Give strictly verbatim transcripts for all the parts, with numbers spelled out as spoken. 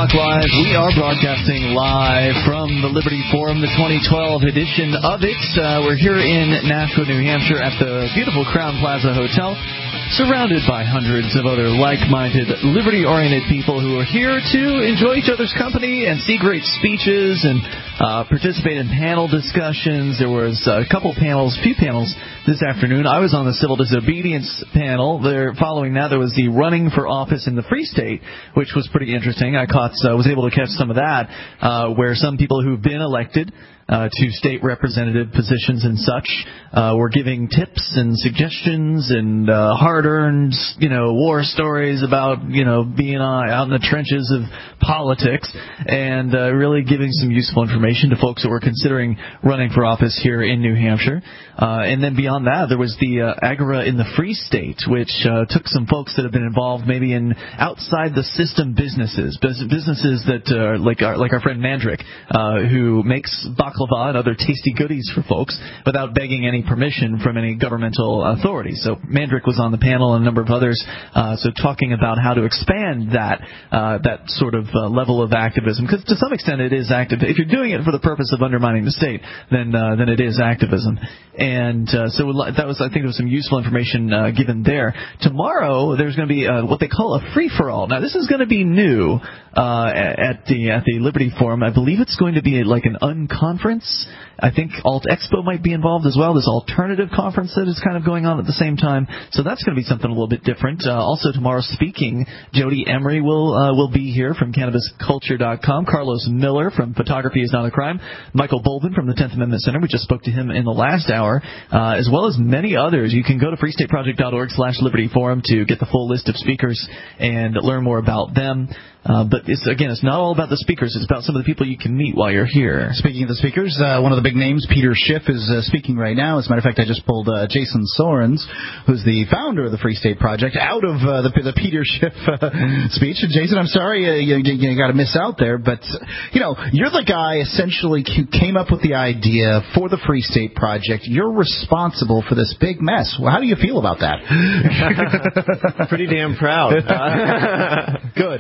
Talk Live. We are broadcasting live from the Liberty Forum, the twenty twelve edition of it. Uh, we're here in Nashua, New Hampshire at the beautiful Crown Plaza Hotel, surrounded by hundreds of other like-minded, liberty-oriented people who are here to enjoy each other's company and see great speeches and uh, participate in panel discussions. There was a couple panels, few panels this afternoon. I was on the civil disobedience panel. There, following that, there was the running for office in the Free State, which was pretty interesting. I caught, uh, was able to catch some of that, uh, where some people who've been elected Uh, to state representative positions and such. Uh, we're giving tips and suggestions and uh, hard-earned, you know, war stories about, you know, being uh, out in the trenches of politics, and uh, really giving some useful information to folks that were considering running for office here in New Hampshire. Uh, and then beyond that, there was the uh, Agora in the Free State, which uh, took some folks that have been involved maybe in outside the system businesses, businesses that uh, like our, like our friend Mandrick, uh, who makes baklava and other tasty goodies for folks without begging any permission from any governmental authority. So Mandrick was on the panel and a number of others, uh, so talking about how to expand that uh, that sort of uh, level of activism, because to some extent it is active. If you're doing it for the purpose of undermining the state, then uh, then it is activism. And uh, so that was, I think, there was some useful information uh, given there. Tomorrow there's going to be uh, what they call a free-for-all. Now this is going to be new uh, at the at the Liberty Forum. I believe it's going to be like an unconference. I think Alt Expo might be involved as well. This alternative conference that is kind of going on at the same time. So that's going to be something a little bit different. Uh, also tomorrow speaking, Jody Emery will uh, will be here from Cannabis Culture dot com. Carlos Miller from Photography is Not a Crime. Michael Bolvin from the tenth Amendment Center. We just spoke to him in the last hour, uh, as well as many others. You can go to free state project dot org slash Liberty Forum to get the full list of speakers and learn more about them. Uh, but it's, again, it's not all about the speakers. It's about some of the people you can meet while you're here. Speaking of the speakers, uh, one of the big names, Peter Schiff, is uh, speaking right now. As a matter of fact, I just pulled uh, Jason Sorens, who's the founder of the Free State Project, out of uh, the, the Peter Schiff uh, speech. And Jason, I'm sorry uh, you, you, you got to miss out there, but, you know, you're the guy essentially who came up with the idea for the Free State Project. You're responsible for this big mess. Well, how do you feel about that? Pretty damn proud. Good.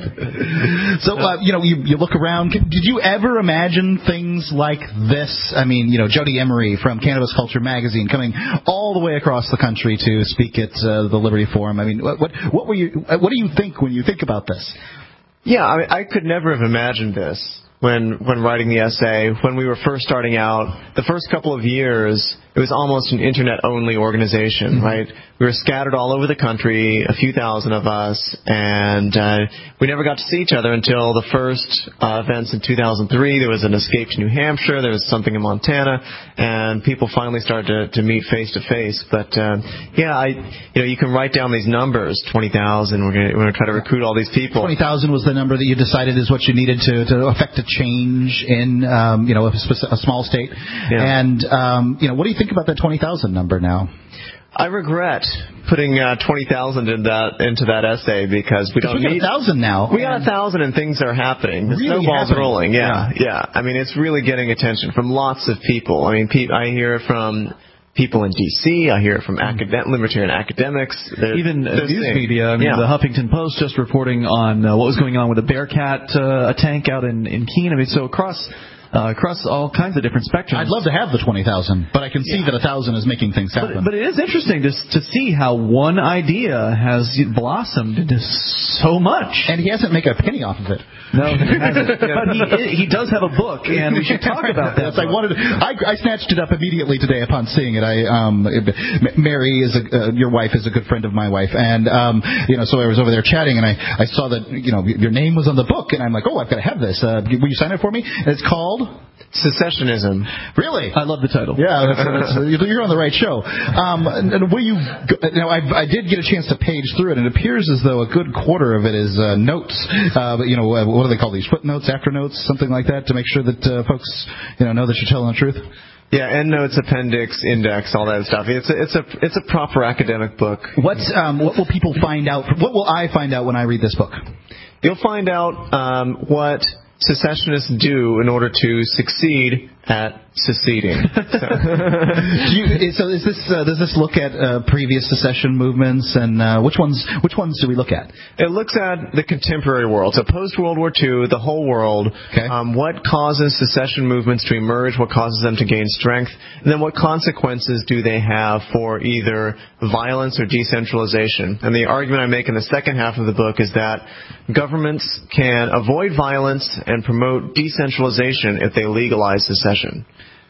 So, uh, you know, you, you look around. Did you ever imagine things like this? I mean, you know, Jody Emery from Cannabis Culture magazine coming all the way across the country to speak at uh, the Liberty Forum. I mean, what, what what were you? What do you think when you think about this? Yeah, I, I could never have imagined this when when writing the essay. When we were first starting out, the first couple of years, it was almost an internet-only organization, mm-hmm. right? We were scattered all over the country, a few thousand of us, and uh, we never got to see each other until the first uh, events in two thousand three. There was an Escape to New Hampshire. There was something in Montana, and people finally started to, to meet face-to-face. But, uh, yeah, I, you know, you can write down these numbers, twenty thousand. We're going we're to try to recruit all these people. twenty thousand was the number that you decided is what you needed to, to affect a change in, um, you know, a, a small state. Yeah. And, um, you know, what do you think about that twenty thousand number now? I regret putting uh, twenty thousand in that, into that essay because we don't we got need... a thousand now. We got a thousand and things are happening. The really snowball's happening. rolling, yeah, yeah, yeah. I mean, it's really getting attention from lots of people. I mean, pe- I hear it from people in D C. I hear it from academic, libertarian academics. They're, Even they're news saying, media. I mean, yeah. the Huffington Post just reporting on uh, what was going on with a Bearcat uh, a tank out in, in Keene. I mean, so across... Uh, across all kinds of different spectrums. I'd love to have the twenty thousand, but I can see yeah. that one thousand is making things happen. But, but it is interesting to, to see how one idea has blossomed into so much. And he hasn't made a penny off of it. No, he hasn't. But he, he does have a book, and we should talk about that. Yes, I wanted. I, I snatched it up immediately today upon seeing it. I, um, Mary is a, uh, your wife is a good friend of my wife, and um, you know, so I was over there chatting, and I, I saw that you know your name was on the book, and I'm like, oh, I've got to have this. Uh, will you sign it for me? And it's called Secessionism. Really? I love the title. Yeah, that's, that's, you're on the right show. Um, and, and where you, you know, I, I did get a chance to page through it, and it appears as though a good quarter of it is uh, notes. Uh, but you know, what do they call these? Footnotes, afternotes, something like that, to make sure that uh, folks, you know, know that you're telling the truth. Yeah, endnotes, appendix, index, all that stuff. It's a, it's a, it's a proper academic book. What, um, what will people find out? What will I find out when I read this book? You'll find out um, what secessionists do in order to succeed at seceding. So, Do you, so is this uh, does this look at uh, previous secession movements, and uh, which ones which ones do we look at? it looks at the contemporary world, so post World War Two, the whole world. Okay. Um, what causes secession movements to emerge? What causes them to gain strength? And then what consequences do they have for either violence or decentralization? And the argument I make in the second half of the book is that governments can avoid violence and promote decentralization if they legalize secession.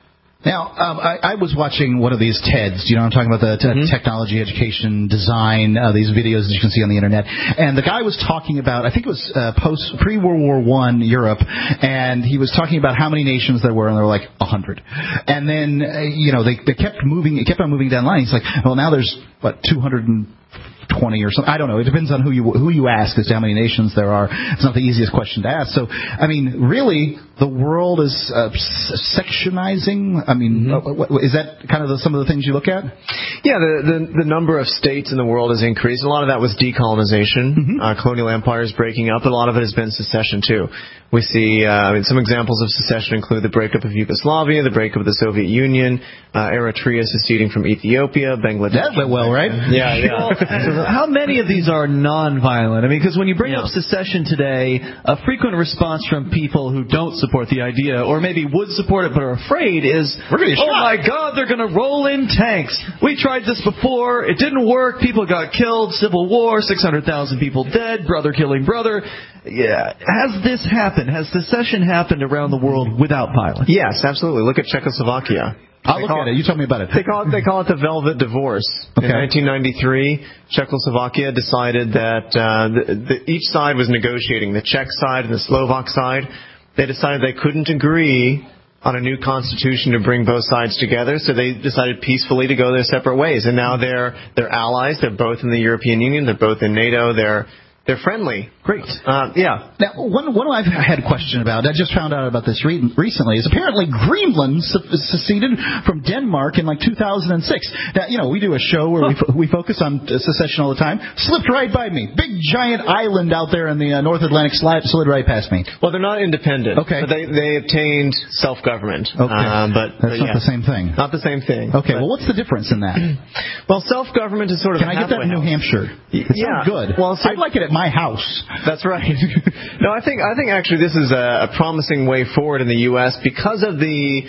Now, um, I, I was watching one of these TEDs. Do you know what I'm talking about? The t- Mm-hmm. technology, education, design, uh, these videos that you can see on the internet. And the guy was talking about, I think it was uh, post pre-World War One Europe, and he was talking about how many nations there were, and there were like a hundred. And then, uh, you know, they they kept moving, it kept on moving down the line. He's like, well, now there's what two hundred twenty or something. I don't know. It depends on who you who you ask as to how many nations there are. It's not the easiest question to ask. So, I mean, really, the world is uh, sectionizing. I mean, mm-hmm. uh, is that kind of the, some of the things you look at? Yeah, the, the the number of states in the world has increased. A lot of that was decolonization, mm-hmm. uh, colonial empires breaking up. A lot of it has been secession too. We see, uh, I mean, some examples of secession include the breakup of Yugoslavia, the breakup of the Soviet Union, uh, Eritrea seceding from Ethiopia, Bangladesh. That went well, right? Yeah, yeah. Well, how many of these are non-violent? I mean, because when you bring Yeah. up secession today, a frequent response from people who don't support the idea, or maybe would support it but are afraid, is, We're gonna get oh shot." my God, they're going to roll in tanks. We tried this before. It didn't work. People got killed. Civil war, six hundred thousand people dead, brother killing brother. Yeah. Has this happened? Has secession happened around the world without violence? Yes, absolutely. Look at Czechoslovakia. I'll look at it. You tell me about it. They call it, they call it the Velvet Divorce. Okay. In nineteen ninety-three, Czechoslovakia decided that uh, the, the, each side was negotiating, the Czech side and the Slovak side. They decided they couldn't agree on a new constitution to bring both sides together, so they decided peacefully to go their separate ways. And now they're they're allies. They're both in the European Union. They're both in NATO. They're they're friendly. Great. Uh, yeah. Now, one, one I've had a question about, I just found out about this re- recently, is apparently Greenland se- seceded from Denmark in like two thousand six. Now, you know, we do a show where we, f- we focus on uh, secession all the time. Slipped right by me. Big giant island out there in the uh, North Atlantic slid, slid right past me. Well, they're not independent. Okay. But they, they obtained self-government. Okay. Um, but, That's but not yeah. the same thing. Not the same thing. Okay, But- well, what's the difference in that? Well, self-government is sort of Can a I get that in halfway New house. Hampshire? It Yeah. sounds good. Well, so- I'd like it at my house. That's right. No, I think I think actually this is a, a promising way forward in the U S because of the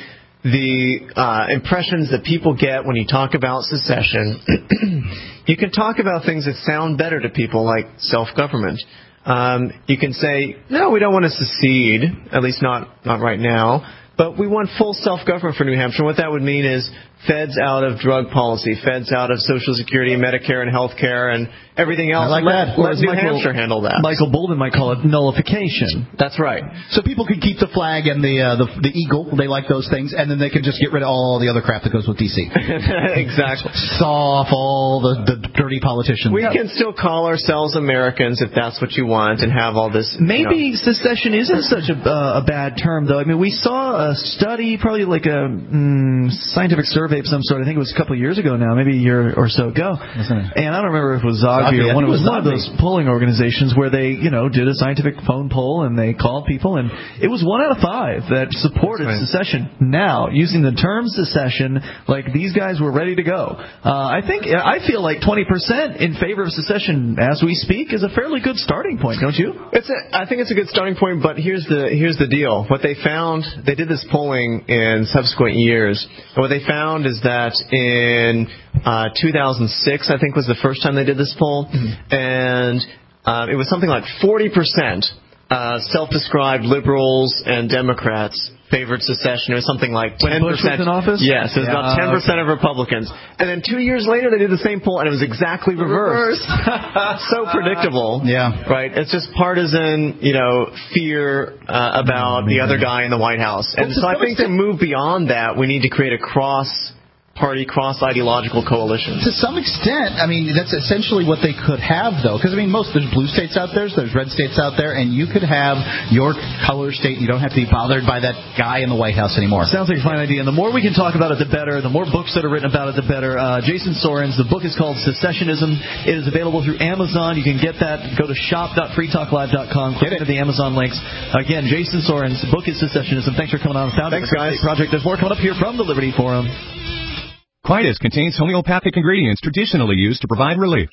the uh, impressions that people get when you talk about secession. You can talk about things that sound better to people, like self-government. Um, you can say, no, we don't want to secede, at least not not right now. But we want full self-government for New Hampshire. What that would mean is feds out of drug policy, feds out of Social Security, Medicare, and health care, and everything else. I like let, that. Let Whereas New Michael- Hampshire handle that. Michael Bolden might call it nullification. That's right. So people can keep the flag and the, uh, the the eagle. They like those things, and then they can just get rid of all the other crap that goes with D C. Exactly. Saw off all the, the dirty politicians. We can still call ourselves Americans if that's what you want, and have all this. Maybe you know. secession isn't such a, uh, a bad term, though. I mean, we saw a study, probably like a mm, scientific survey of some sort. I think it was a couple of years ago now, maybe a year or so ago. And I don't remember if it was Zogby Zogby, I or one. think It was it was one of those polling organizations where they, you know, did a scientific phone poll and they called people, and it was one out of five that supported Right. secession. Now, using the term secession, like these guys were ready to go. Uh, I think I feel like twenty percent in favor of secession as we speak is a fairly good starting point, don't you? It's a, I think it's a good starting point, but here's the here's the deal. What they found, they did this polling in subsequent years, and what they found is that in uh, two thousand six, I think, was the first time they did this poll, mm-hmm. and uh, it was something like forty percent uh, self-described liberals and Democrats favored secession. It was something like When ten percent. Bush was in office? Yes, it was Yeah, about ten percent okay. of Republicans. And then two years later, they did the same poll, and it was exactly reversed. So predictable. Yeah. Right? It's just partisan, you know, fear uh, about the other guy in the White House. And Well, to so I some think to extent- move beyond that, we need to create a cross cross-party, cross-ideological coalition. To some extent, I mean, that's essentially what they could have, though. Because, I mean, most there's blue states out there, there's red states out there, and you could have your color state. You don't have to be bothered by that guy in the White House anymore. Sounds like a fine idea. And the more we can talk about it, the better. The more books that are written about it, the better. Uh, Jason Sorens, the book is called Secessionism. It is available through Amazon. You can get that. Go to shop dot free talk live dot com. Click into the Amazon links. Again, Jason Sorens, the book is Secessionism. Thanks for coming on. Thanks, guys. Project. There's more coming up here from the Liberty Forum. Quietus contains homeopathic ingredients traditionally used to provide relief.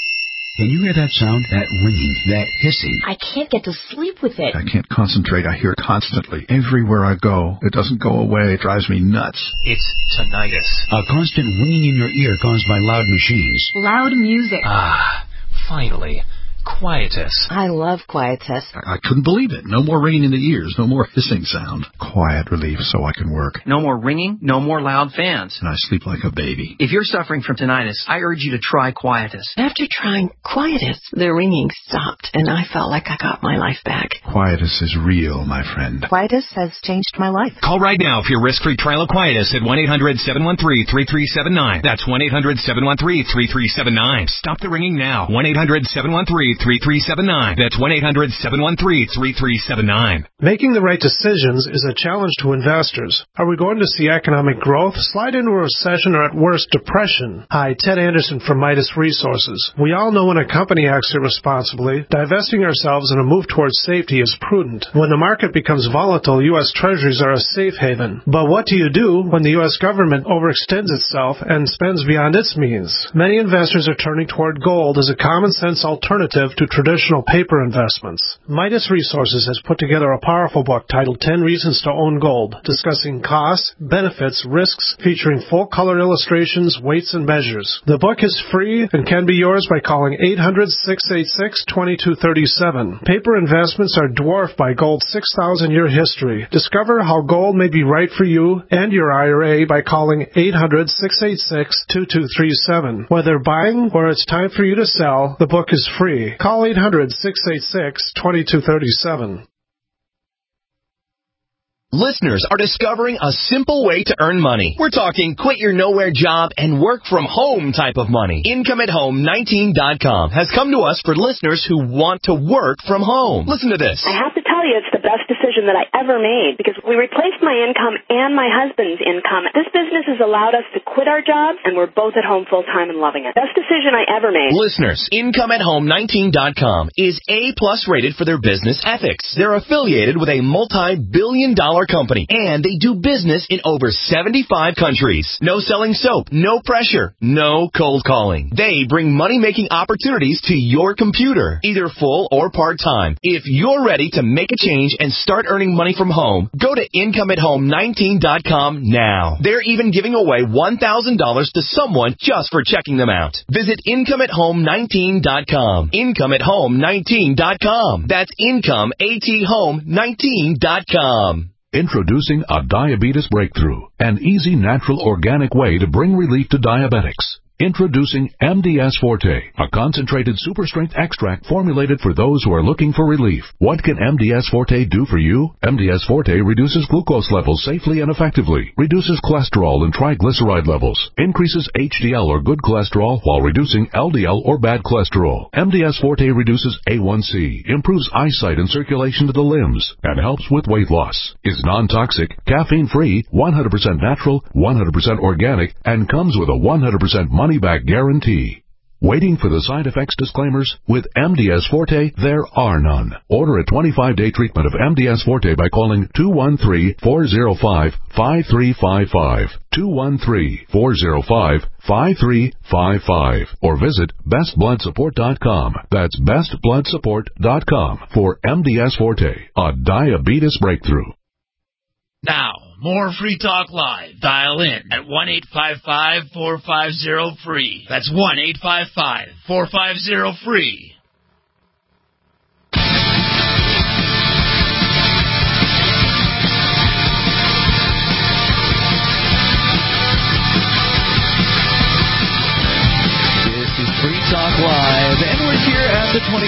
Can you hear that sound? That ringing, that hissing? I can't get to sleep with it. I can't concentrate. I hear it constantly. Everywhere I go. It doesn't go away. It drives me nuts. It's tinnitus. A constant ringing in your ear caused by loud machines. Loud music. Ah, finally. Quietus. I love Quietus. I, I couldn't believe it. No more ringing in the ears. No more hissing sound. Quiet relief so I can work. No more ringing. No more loud fans. And I sleep like a baby. If you're suffering from tinnitus, I urge you to try Quietus. After trying Quietus, the ringing stopped, and I felt like I got my life back. Quietus is real, my friend. Quietus has changed my life. Call right now for your risk-free trial of Quietus at one eight hundred seven one three three three seven nine. That's one eight hundred seven one three three three seven nine. Stop the ringing now. one eight hundred seven one three three three seven nine. That's one eight hundred seven one three three three seven nine. Making the right decisions is a challenge to investors. Are we going to see economic growth, slide into a recession, or at worst, depression? Hi, Ted Anderson from Midas Resources. We all know when a company acts irresponsibly, divesting ourselves in a move towards safety is prudent. When the market becomes volatile, U S Treasuries are a safe haven. But what do you do when the U S government overextends itself and spends beyond its means? Many investors are turning toward gold as a common-sense alternative to traditional paper investments. Midas Resources has put together a powerful book titled ten Reasons to Own Gold, discussing costs, benefits, risks, featuring full-color illustrations, weights, and measures. The book is free and can be yours by calling eight hundred six eight six two two three seven. Paper investments are dwarfed by gold's six thousand year history. Discover how gold may be right for you and your I R A by calling eight hundred six eight six two two three seven. Whether buying or it's time for you to sell, the book is free. Call eight hundred six eight six two two three seven. Listeners are discovering a simple way to earn money. We're talking quit your nowhere job and work from home type of money. income at home nineteen dot com has come to us for listeners who want to work from home. Listen to this. I have to tell you, it's the best decision that I ever made because we replaced my income and my husband's income. This business has allowed us to quit our jobs, and we're both at home full time and loving it. Best decision I ever made. Listeners, income at home nineteen dot com is A plus rated for their business ethics. They're affiliated with a multi-billion dollar company, and they do business in over seventy-five countries. No selling soap, no pressure, no cold calling. They bring money-making opportunities to your computer, either full or part-time. If you're ready to make a change and start earning money from home, go to income at home nineteen dot com now. They're even giving away one thousand dollars to someone just for checking them out. Visit income at home nineteen dot com. income at home nineteen dot com. That's income at home nineteen dot com. Introducing a diabetes breakthrough, an easy, natural, organic way to bring relief to diabetics. Introducing M D S Forte, a concentrated super-strength extract formulated for those who are looking for relief. What can M D S Forte do for you? M D S Forte reduces glucose levels safely and effectively, reduces cholesterol and triglyceride levels, increases H D L or good cholesterol while reducing L D L or bad cholesterol. M D S Forte reduces A one C, improves eyesight and circulation to the limbs, and helps with weight loss. Is non-toxic, caffeine-free, one hundred percent natural, one hundred percent organic, and comes with a one hundred percent money-back guarantee. Waiting for the side effects disclaimers? With M D S Forte, there are none. Order a twenty-five day treatment of M D S Forte by calling two one three, four zero five, five three five five, two one three, four zero five, five three five five, or visit best blood support dot com. That's best blood support dot com for M D S Forte, a diabetes breakthrough. Now, more Free Talk Live. Dial in at one eight five five, four five zero, free. That's one eight five five, four five zero, free. This is Free Talk Live, and we're here at the twenty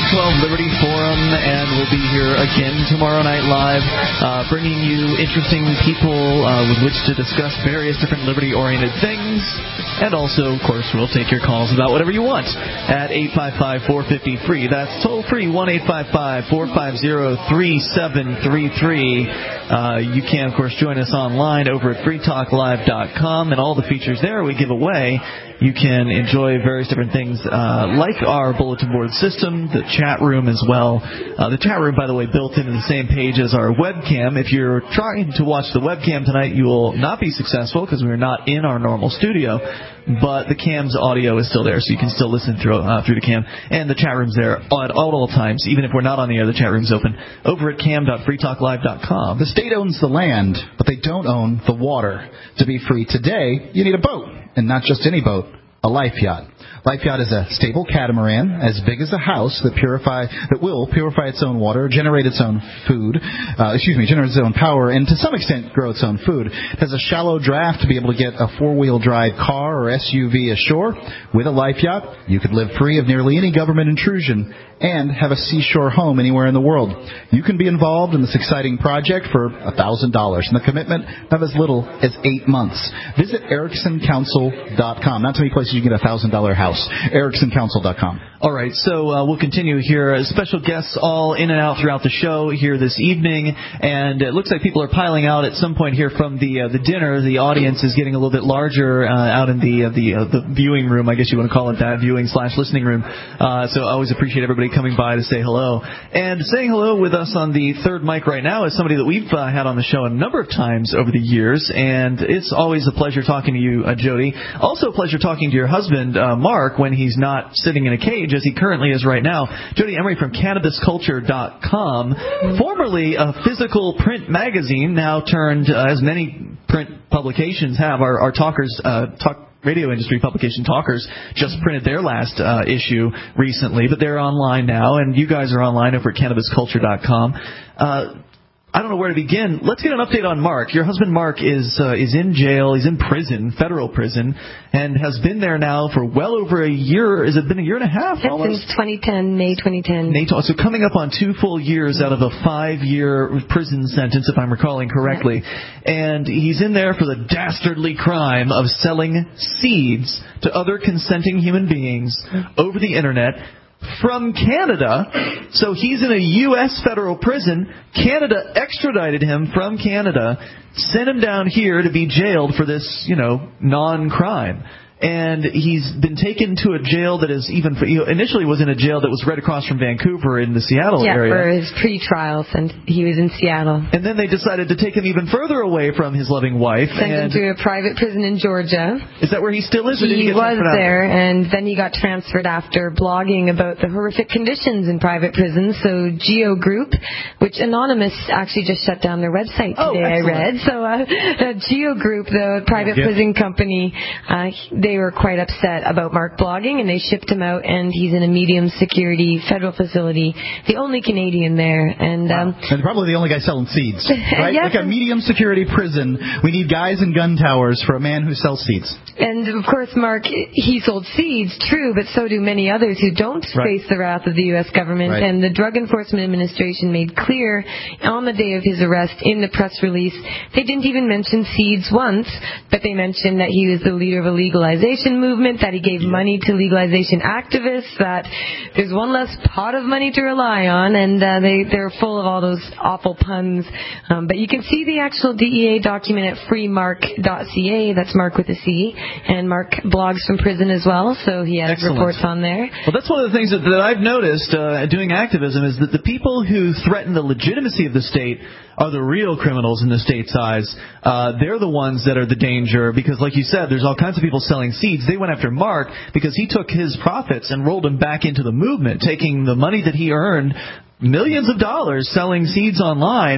twelve Liberty Forum, and we'll be here again tomorrow night live, uh, bringing you interesting people uh, with which to discuss various different liberty-oriented things. And also, of course, we'll take your calls about whatever you want at eight five five, four five zero, free. That's toll-free, one eight five five, four five zero, three seven three three. Uh, you can, of course, join us online over at free talk live dot com, and all the features there we give away. You can enjoy various different things uh, like our bulletin board system, the chat room as well. Uh, the chat room, by the way, built into the same page as our webcam. If you're trying to watch the webcam tonight, you will not be successful because we're not in our normal studio. But the cam's audio is still there, so you can still listen through uh, through the cam. And the chat room's there at all times. Even if we're not on the air, the chat room's open over at cam dot free talk live dot com. The state owns the land, but they don't own the water. To be free today, you need a boat, and not just any boat, a life yacht. Life Yacht is a stable catamaran as big as a house that purify that will purify its own water, generate its own food, uh, excuse me, generate its own power, and to some extent grow its own food. It has a shallow draft to be able to get a four-wheel drive car or S U V ashore. With a Life Yacht, you could live free of nearly any government intrusion and have a seashore home anywhere in the world. You can be involved in this exciting project for one thousand dollars, and the commitment of as little as eight months. Visit Erickson Council dot com. Not too many places you can get a one thousand dollars house. Erickson Council dot com. All right, so uh, we'll continue here. Special guests all in and out throughout the show here this evening, and it looks like people are piling out at some point here from the uh, the dinner. The audience is getting a little bit larger uh, out in the uh, the uh, the viewing room, I guess you want to call it that, viewing slash listening room. Uh, so I always appreciate everybody coming by to say hello. And saying hello with us on the third mic right now is somebody that we've uh, had on the show a number of times over the years, and it's always a pleasure talking to you, uh, Jody. Also a pleasure talking to your husband, uh, Mark, when he's not sitting in a cage, as he currently is right now. Jody Emery from cannabis culture dot com, formerly a physical print magazine, now turned, uh, as many print publications have, our, our talkers, uh, talk radio industry publication Talkers just printed their last uh, issue recently, but they're online now, and you guys are online over at cannabis culture dot com. Uh, I don't know where to begin. Let's get an update on Mark. Your husband Mark is uh, is in jail. He's in prison, federal prison, and has been there now for well over a year. Has it been a year and a half? Almost? Since twenty ten, May twenty ten. May, so coming up on two full years out of a five-year prison sentence, if I'm recalling correctly. Yeah. And he's in there for the dastardly crime of selling seeds to other consenting human beings over the Internet from Canada. So he's in a U S federal prison. Canada extradited him from Canada, sent him down here to be jailed for this, you know, non-crime. And he's been taken to a jail that is even, you know, initially was in a jail that was right across from Vancouver in the Seattle yeah, area. Yeah, for his pre-trial, and he was in Seattle. And then they decided to take him even further away from his loving wife. Sent and him to a private prison in Georgia. Is that where he still is? Or did he, he get was there, out? And then he got transferred after blogging about the horrific conditions in private prisons. So Geo Group, which Anonymous actually just shut down their website today, oh, I read. So uh, Geo Group, the private yeah. prison company, uh, they were quite upset about Mark blogging, and they shipped him out, and he's in a medium security federal facility, the only Canadian there. And, wow. um, and probably the only guy selling seeds, right? yeah, like a medium security prison. We need guys in gun towers for a man who sells seeds. And, of course, Mark, he sold seeds, true, but so do many others who don't right. face the wrath of the U S government. Right. And the Drug Enforcement Administration made clear on the day of his arrest in the press release, they didn't even mention seeds once, but they mentioned that he was the leader of a legalization movement, that he gave money to legalization activists, that there's one less pot of money to rely on, and uh, they, they're full of all those awful puns. Um, but you can see the actual D E A document at free mark dot c a. That's Mark with a C. And Mark blogs from prison as well, so he has Excellent. reports on there. Well, that's one of the things that, that I've noticed uh, doing activism is that the people who threaten the legitimacy of the state are the real criminals in the state's eyes. Uh, they're the ones that are the danger because, like you said, there's all kinds of people selling seeds. They went after Mark because he took his profits and rolled them back into the movement, taking the money that he earned, millions of dollars selling seeds online.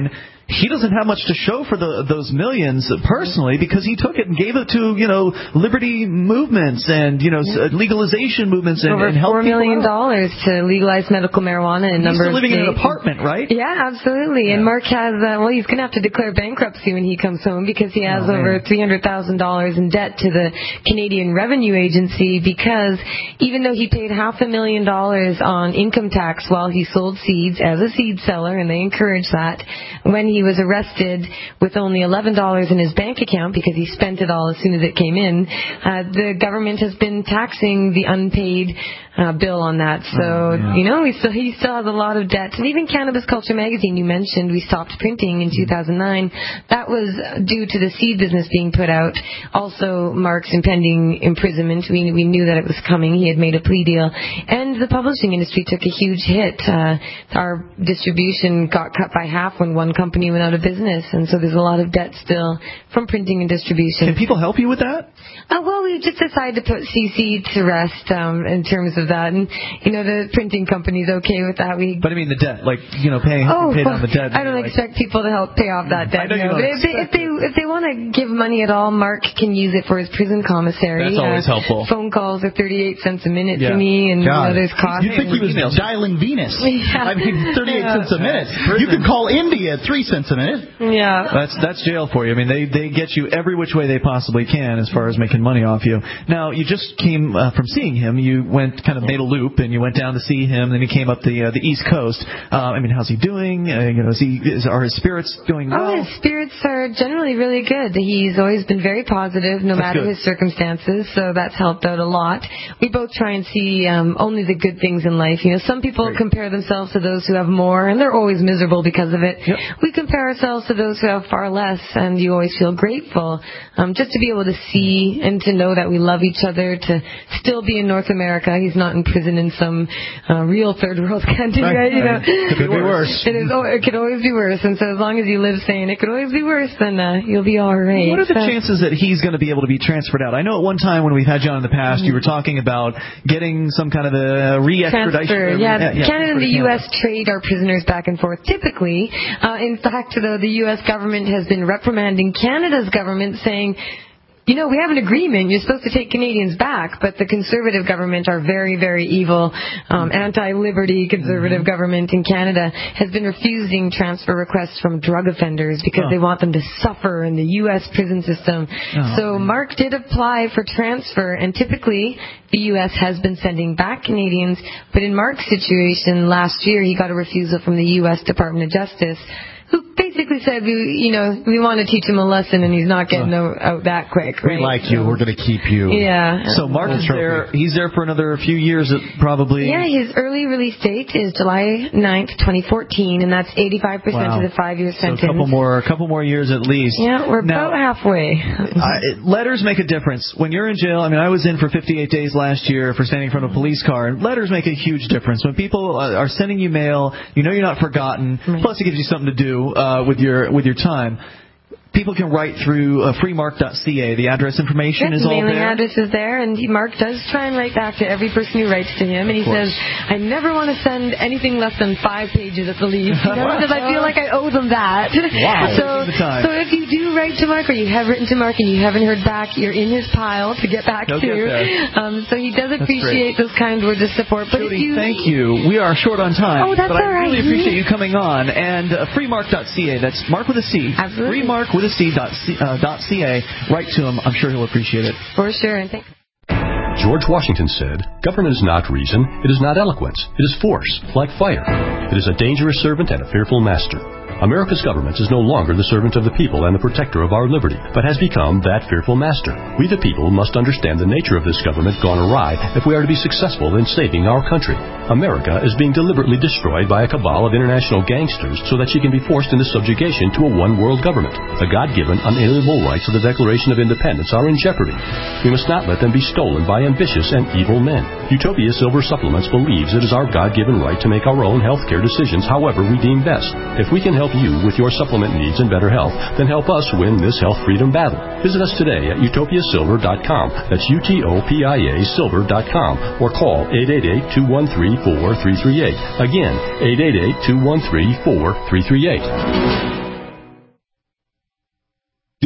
he doesn't have much to show for the, those millions personally because he took it and gave it to, you know, liberty movements and, you know, yeah. legalization movements and, Over and help four million dollars to legalize medical marijuana in a number of states. He's still living in an apartment, right? Yeah, absolutely. Yeah. And Mark has, uh, well, he's going to have to declare bankruptcy when he comes home because he has oh, over three hundred thousand dollars in debt to the Canadian Revenue Agency because even though he paid half a million dollars on income tax while he sold seeds as a seed seller, and they encourage that, when he was arrested with only eleven dollars in his bank account because he spent it all as soon as it came in, uh, the government has been taxing the unpaid uh, bill on that. So, oh, yeah. you know, he still, he still has a lot of debt. And even Cannabis Culture Magazine, you mentioned, we stopped printing in two thousand nine. That was due to the seed business being put out. Also, Mark's impending imprisonment. We, we knew that it was coming. He had made a plea deal. And the publishing industry took a huge hit. Uh, our distribution got cut by half when one company went out of business. And so there's a lot of debt still from printing and distribution. Can people help you with that? Uh, well, we just decided to put C C to rest um, in terms of that. And, you know, the printing company's okay with that. We But I mean the debt, like, you know, paying oh, pay down the debt. I don't like, expect people to help pay off that debt. I know you no. don't But if they, if they if they want to give money at all, Mark can use it for his prison commissary. That's always uh, helpful. Phone calls are thirty-eight cents a minute yeah. to me, and you know, there's cost. You'd think he was emails. dialing Venus. Yeah. I mean, thirty-eight yeah. cents a minute. You could call India at three cents a minute. Yeah. That's that's jail for you. I mean, they they get you every which way they possibly can as far as making money off you. Now, you just came uh, from seeing him. You went kind of made a loop, and you went down to see him. Then he came up the uh, the East Coast. Uh, I mean, how's he doing? Uh, you know, is he is, are his spirits doing well? Oh, his spirits are generally really good. He's always been very positive, no that's matter good. his circumstances. So that's helped out a lot. We both try and see um, only the good things in life. You know, some people Great. compare themselves to those who have more, and they're always miserable because of it. Yep. We compare ourselves to those who have far less, and you always feel grateful. Um, just to be able to see and to know that we love each other, to still be in North America. He's not in prison in some uh, real third world country, right? right? You know, it could be worse. It, is, oh, it could always be worse. And so as long as you live saying it could always be worse, then uh, you'll be all right. What are the so, chances that he's going to be able to be transferred out? I know at one time when we've had you on in the past, you were talking about getting some kind of a re-extradition. Transfer, yeah. yeah, yeah Canada and the U S trade our prisoners back and forth typically. Uh, in fact, though, the U S government has been reprimanding Canada's government saying, you know, we have an agreement. You're supposed to take Canadians back, but the conservative government, our very, very evil, um, anti-liberty conservative mm-hmm. government in Canada, has been refusing transfer requests from drug offenders because oh. they want them to suffer in the U S prison system. Oh, so man. Mark did apply for transfer, and typically the U S has been sending back Canadians. But in Mark's situation last year, he got a refusal from the U S Department of Justice, who basically said, we, you know, we want to teach him a lesson, and he's not getting uh, out that quick. Right? We like you. We're going to keep you. Yeah. So Mark is there. He's there for another few years, probably. Yeah, his early release date is July ninth, twenty fourteen, and that's eighty-five percent wow. of the five-year sentence. So a couple more, a couple more years at least. Yeah, we're now, about halfway. uh, letters make a difference. When you're in jail, I mean, I was in for fifty-eight days last year for standing in front of a police car, and letters make a huge difference. When people are sending you mail, you know you're not forgotten. Right. Plus, it gives you something to do uh, with your with your time. People can write through uh, freemark dot c a. The address information yep, is all there. The mailing address is there, and he, Mark does try and write back to every person who writes to him, and he says, I never want to send anything less than five pages at the least, you know, because I feel like I owe them that. Wow. so, so if you do write to Mark, or you have written to Mark and you haven't heard back, you're in his pile to get back He'll to. Get um, so he does appreciate those kind words of support. But Jody, if you, thank you. We are short on time. Oh, that's but all I right. really appreciate you coming on. And uh, freemark dot c a. That's Mark with a C. Absolutely. Freemark with a C dot C. Uh, .ca. Write to him. I'm sure he'll appreciate it. For sure. And thank George Washington said, "Government is not reason, it is not eloquence, it is force, like fire. It is a dangerous servant and a fearful master." America's government is no longer the servant of the people and the protector of our liberty, but has become that fearful master. We the people must understand the nature of this government gone awry if we are to be successful in saving our country. America is being deliberately destroyed by a cabal of international gangsters so that she can be forced into subjugation to a one-world government. The God-given, unalienable rights of the Declaration of Independence are in jeopardy. We must not let them be stolen by ambitious and evil men. Utopia Silver Supplements believes it is our God-given right to make our own health care decisions however we deem best. If we can help you with your supplement needs and better health, then help us win this health freedom battle. Visit us today at utopia silver dot com. That's U T O P I A silver dot com, or call eight eight eight, two one three, four three three eight. Again, eight eight eight, two one three, four three three eight.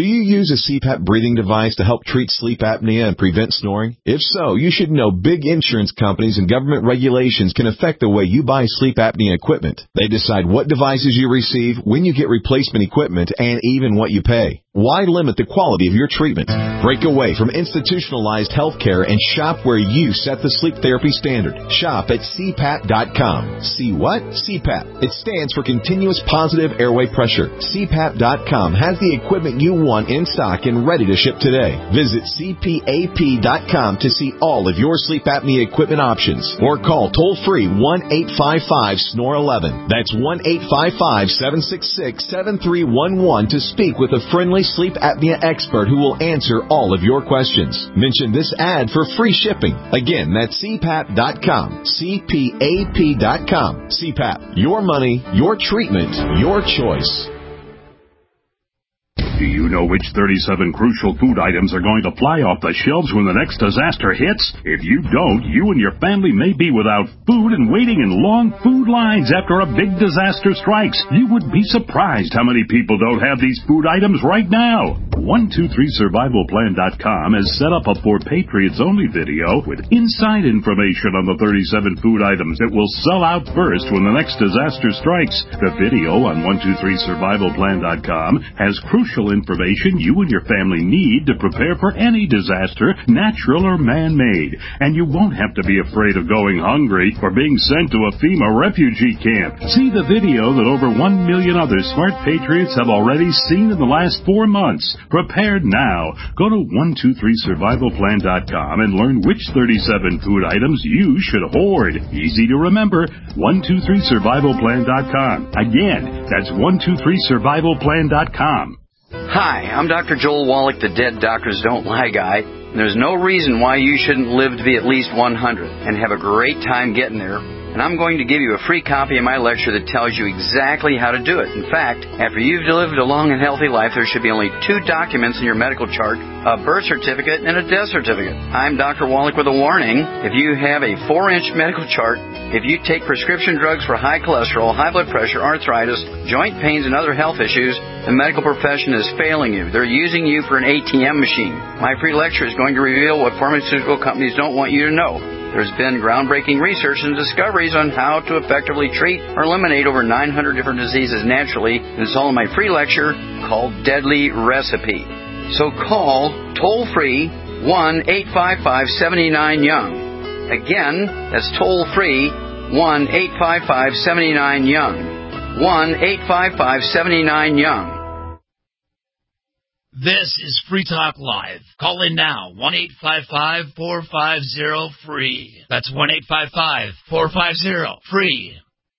Do you use a C PAP breathing device to help treat sleep apnea and prevent snoring? If so, you should know big insurance companies and government regulations can affect the way you buy sleep apnea equipment. They decide what devices you receive, when you get replacement equipment, and even what you pay. Why limit the quality of your treatment? Break away from institutionalized health care and shop where you set the sleep therapy standard. Shop at C PAP dot com. See what? C PAP. It stands for Continuous Positive Airway Pressure. C PAP dot com has the equipment you want in stock and ready to ship today. Visit C P A P dot com to see all of your sleep apnea equipment options. Or call toll-free one eight five five S N O R eleven. That's one eight five five, seven six six, seven three one one to speak with a friendly sleep apnea expert who will answer all of your questions. Mention this ad for free shipping. Again, that's C PAP dot com. C P A P dot com. C PAP. Your money, your treatment, your choice. Do you know which thirty-seven crucial food items are going to fly off the shelves when the next disaster hits? If you don't, you and your family may be without food and waiting in long food lines after a big disaster strikes. You would be surprised how many people don't have these food items right now. one two three survival plan dot com has set up a For Patriots Only video with inside information on the thirty-seven food items that will sell out first when the next disaster strikes. The video on one two three survival plan dot com has crucial information you and your family need to prepare for any disaster, natural or man-made. And you won't have to be afraid of going hungry or being sent to a FEMA refugee camp. See the video that over one million other smart patriots have already seen in the last four months. Prepared now. Go to one two three survival plan dot com and learn which thirty-seven food items you should hoard. Easy to remember. one two three survival plan dot com. Again, that's one two three survival plan dot com. Hi, I'm Doctor Joel Wallach, the Dead Doctors Don't Lie guy. And there's no reason why you shouldn't live to be at least one hundred and have a great time getting there. And I'm going to give you a free copy of my lecture that tells you exactly how to do it. In fact, after you've lived a long and healthy life, there should be only two documents in your medical chart, a birth certificate and a death certificate. I'm Doctor Wallach with a warning. If you have a four-inch medical chart, if you take prescription drugs for high cholesterol, high blood pressure, arthritis, joint pains, and other health issues, the medical profession is failing you. They're using you for an A T M machine. My free lecture is going to reveal what pharmaceutical companies don't want you to know. There's been groundbreaking research and discoveries on how to effectively treat or eliminate over nine hundred different diseases naturally. And it's all in my free lecture called Deadly Recipe. So call toll-free one eight five five, seven nine, young. Again, that's toll-free one eight five five, seven nine, young. one eight five five, seven nine, young. This is Free Talk Live. Call in now, one eight five five, four five zero, free. That's one eight five five, four five zero, free.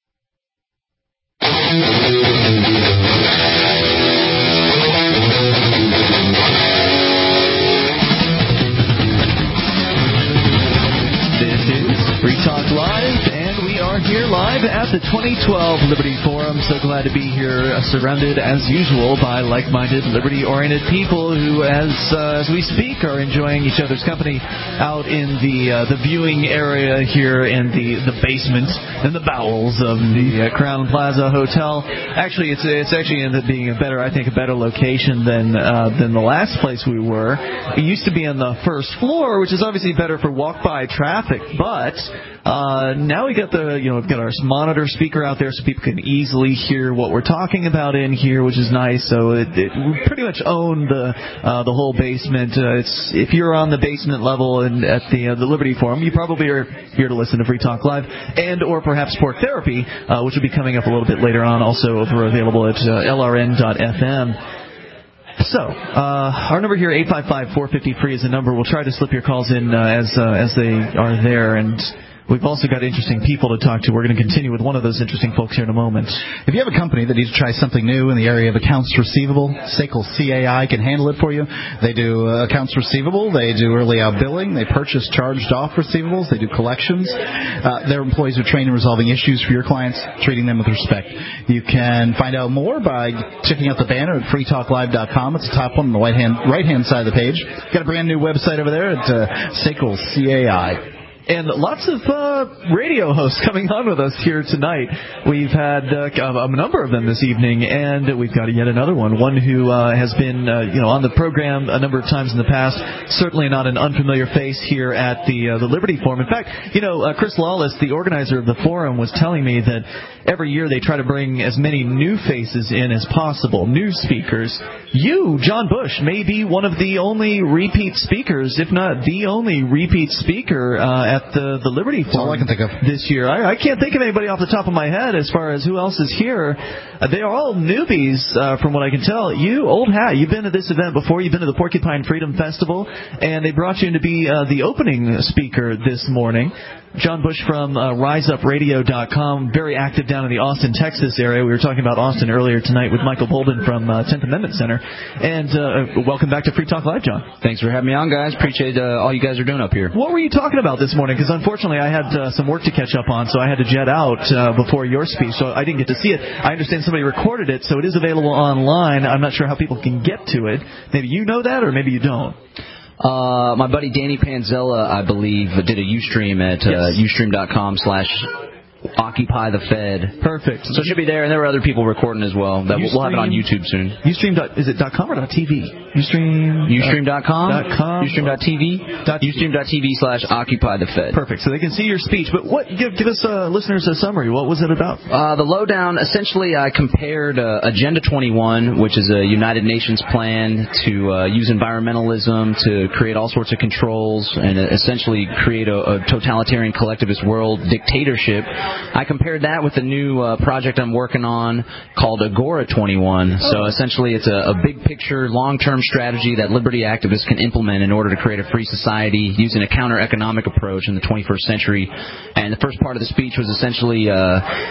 This is Free Talk Live, and we are here live at the twenty twelve Liberty Forum. So glad to be here, uh, surrounded as usual by like-minded, liberty-oriented people who, as uh, as we speak, are enjoying each other's company out in the uh, the viewing area here in the, the basement and the bowels of the uh, Crown Plaza Hotel. Actually, it's it's actually ended up being a better, I think, a better location than uh, than the last place we were. It used to be on the first floor, which is obviously better for walk-by traffic, but uh, now we got the you know we've got our monitor speaker out there so people can easily hear what we're talking about in here, which is nice. So it, it we pretty much own the uh, the whole basement. Uh, it's if you're on the basement level and at the uh, the Liberty Forum, you probably are here to listen to Free Talk Live and or perhaps Pork Therapy, uh, which will be coming up a little bit later on, also over available at uh, L R N dot F M. So, uh, our number here, eight five five, four five zero, free is the number. We'll try to slip your calls in uh, as uh, as they are there, and we've also got interesting people to talk to. We're going to continue with one of those interesting folks here in a moment. If you have a company that needs to try something new in the area of accounts receivable, S A C L C A I can handle it for you. They do uh, accounts receivable. They do early out billing. They purchase charged off receivables. They do collections. Uh, their employees are trained in resolving issues for your clients, treating them with respect. You can find out more by checking out the banner at free talk live dot com. It's the top one on the right hand right hand side of the page. Got a brand new website over there at uh, S A C L C A I. And lots of uh, radio hosts coming on with us here tonight. We've had uh, a number of them this evening, and we've got yet another one. One who uh, has been, uh, you know, on the program a number of times in the past. Certainly not an unfamiliar face here at the uh, the Liberty Forum. In fact, you know, uh, Chris Lawless, the organizer of the forum, was telling me that every year they try to bring as many new faces in as possible, new speakers. You, John Bush, may be one of the only repeat speakers, if not the only repeat speaker uh, at the, the Liberty Forum. That's all I can think of this year. I, I can't think of anybody off the top of my head as far as who else is here. Uh, they are all newbies, uh, from what I can tell. You, old hat, you've been to this event before. You've been to the Porcupine Freedom Festival, and they brought you in to be uh, the opening speaker this morning. John Bush from uh, rise up radio dot com, very active down in the Austin, Texas area. We were talking about Austin earlier tonight with Michael Bolden from uh, tenth Amendment Center. And uh, welcome back to Free Talk Live, John. Thanks for having me on, guys. Appreciate uh, all you guys are doing up here. What were you talking about this morning? Because unfortunately I had uh, some work to catch up on, so I had to jet out uh, before your speech, so I didn't get to see it. I understand somebody recorded it, so it is available online. I'm not sure how people can get to it. Maybe you know that, or maybe you don't. Uh, my buddy Danny Panzella, I believe, did a Ustream at uh, ustream dot com slash Occupy the Fed. Perfect. So it should be there, and there were other people recording as well. That Ustream, we'll have it on YouTube soon. Ustream. Is it .com or .tv? Ustream. Ustream dot com. .com. Ustream dot T V. Ustream dot T V slash Occupy the Fed. Perfect. So they can see your speech. But what? Give, give us uh, listeners a summary. What was it about? Uh, the lowdown. Essentially, I compared uh, Agenda twenty-one, which is a United Nations plan to uh, use environmentalism to create all sorts of controls and uh, essentially create a, a totalitarian collectivist world dictatorship. I compared that with a new uh, project I'm working on called Agora twenty-one. So essentially it's a, a big picture, long-term strategy that liberty activists can implement in order to create a free society using a counter-economic approach in the twenty-first century. And the first part of the speech was essentially uh,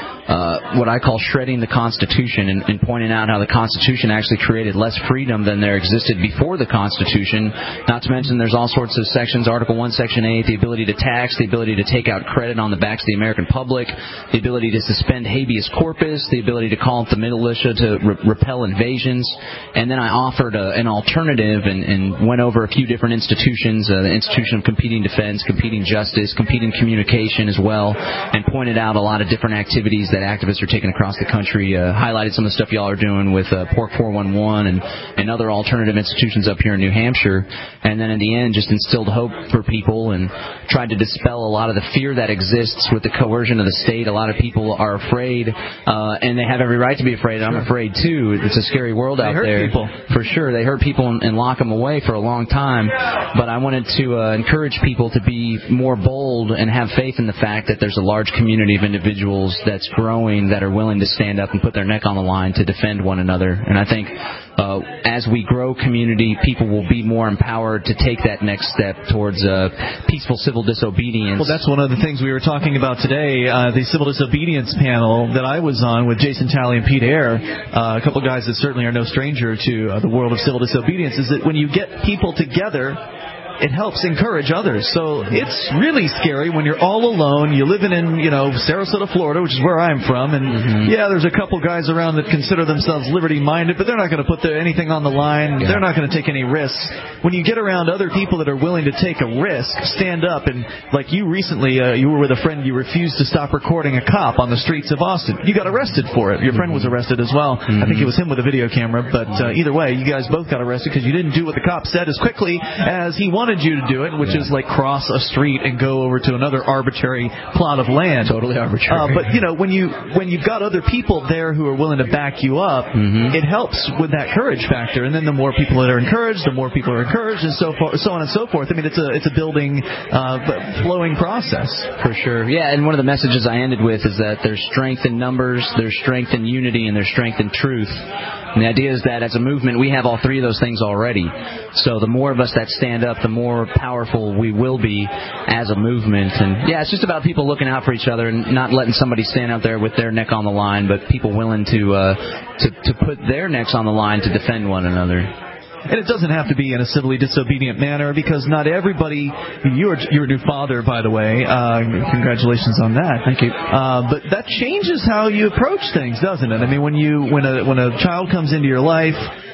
uh, what I call shredding the Constitution and, and pointing out how the Constitution actually created less freedom than there existed before the Constitution. Not to mention there's all sorts of sections, Article one, Section eight, the ability to tax, the ability to take out credit on the backs of the American public, the ability to suspend habeas corpus, the ability to call up the militia to re- repel invasions. And then I offered a, an alternative and, and went over a few different institutions, uh, the institution of competing defense, competing justice, competing communication as well, and pointed out a lot of different activities that activists are taking across the country, uh, highlighted some of the stuff y'all are doing with uh, Pork four one one and, and other alternative institutions up here in New Hampshire. And then in the end, just instilled hope for people and tried to dispel a lot of the fear that exists with the coercion of the state. A lot of people are afraid, uh, and they have every right to be afraid. I'm afraid, too. It's a scary world out there. They hurt people. For sure. They hurt people and, and lock them away for a long time. But I wanted to uh, encourage people to be more bold and have faith in the fact that there's a large community of individuals that's growing that are willing to stand up and put their neck on the line to defend one another. And I think uh, as we grow community, people will be more empowered to take that next step towards uh, peaceful civil disobedience. Well, that's one of the things we were talking about today, uh, the civil disobedience panel that I was on with Jason Talley and Pete Eyre, uh, a couple of guys that certainly are no stranger to uh, the world of civil disobedience, is that when you get people together, it helps encourage others. So it's really scary when you're all alone. You live in, you know, Sarasota, Florida, which is where I'm from, and mm-hmm. yeah, there's a couple guys around that consider themselves liberty-minded, but they're not going to put their, anything on the line. Yeah. They're not going to take any risks. When you get around other people that are willing to take a risk, stand up, and like you recently, uh, you were with a friend, you refused to stop recording a cop on the streets of Austin. You got arrested for it. Your friend was arrested as well. Mm-hmm. I think it was him with a video camera, but uh, either way, you guys both got arrested because you didn't do what the cop said as quickly as he wanted you to do it, which yeah. is like cross a street and go over to another arbitrary plot of land. Totally arbitrary. Uh, but you know, when you when you've got other people there who are willing to back you up, mm-hmm. it helps with that courage factor. And then the more people that are encouraged, the more people are encouraged, and so far, so on and so forth. I mean, it's a it's a building, uh, flowing process. For sure. Yeah, and one of the messages I ended with is that there's strength in numbers, there's strength in unity, and there's strength in truth. And the idea is that as a movement, we have all three of those things already. So the more of us that stand up, the more powerful we will be as a movement. And yeah, it's just about people looking out for each other and not letting somebody stand out there with their neck on the line, but people willing to uh, to, to put their necks on the line to defend one another. And it doesn't have to be in a civilly disobedient manner, because not everybody. You're you're a new father, by the way. Uh, congratulations on that. Thank you. Uh, but that changes how you approach things, doesn't it? I mean, when you when a when a child comes into your life,